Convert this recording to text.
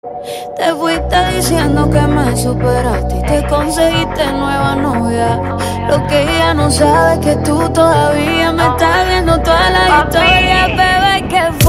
Te fuiste diciendo que me superaste y te conseguiste nueva novia. Lo que ella no sabe es que tú todavía me estás viendo toda la historia, bebé, que